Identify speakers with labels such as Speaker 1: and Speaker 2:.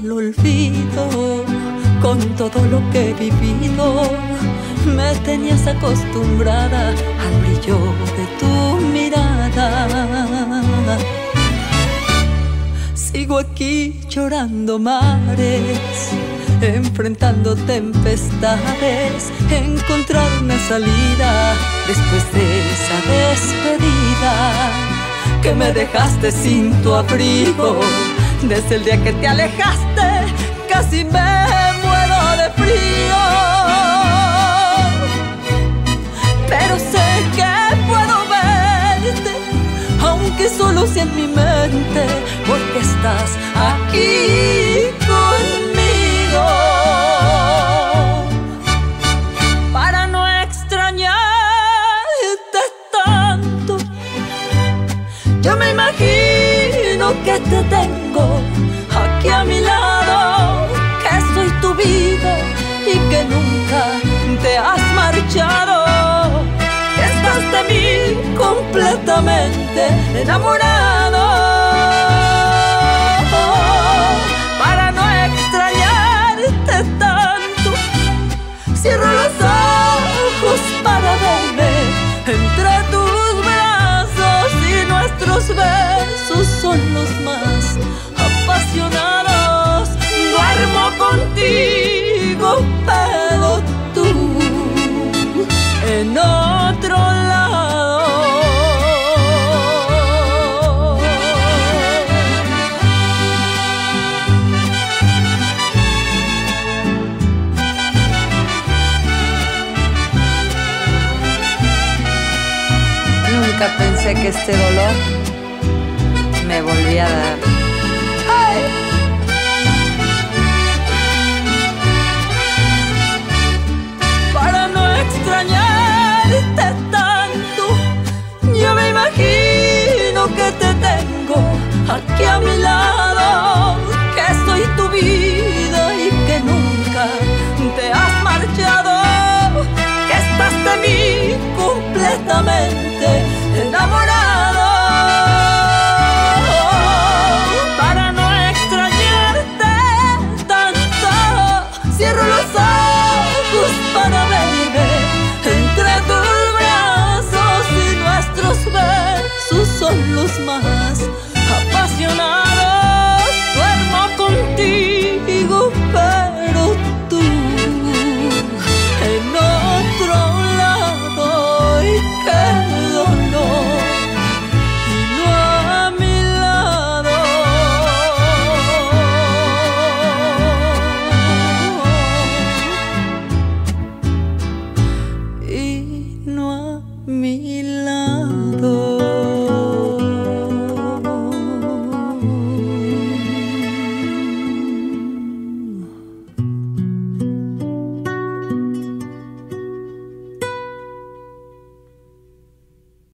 Speaker 1: el olvido, con todo lo que he vivido. Me tenías acostumbrada al brillo de tu mirada. Sigo aquí llorando mares, enfrentando tempestades, encontrar una salida después de esa despedida que me dejaste sin tu abrigo. Desde el día que te alejaste casi me muero de frío, pero sé que puedo verte, aunque solo sea en mi mente, porque estás aquí conmigo. Para no extrañarte tanto, yo me imagino que te tengo aquí a mi lado, que soy tu vida y que nunca te has marchado, que estás de mí completamente enamorado. Para no extrañarte tanto, cierro los ojos para verme entre tus brazos, y nuestros besos son los más apasionados. Duermo contigo, pero tú en otro lado. Nunca pensé que este dolor me volvía a dar. ¡Ay! Para no extrañarte tanto, yo me imagino que te tengo aquí a mi lado, que soy tu vida y que nunca te has marchado, que estás de mí completamente enamorado. Para no extrañarte tanto, cierro los ojos para verme entre tus brazos, y nuestros besos son los más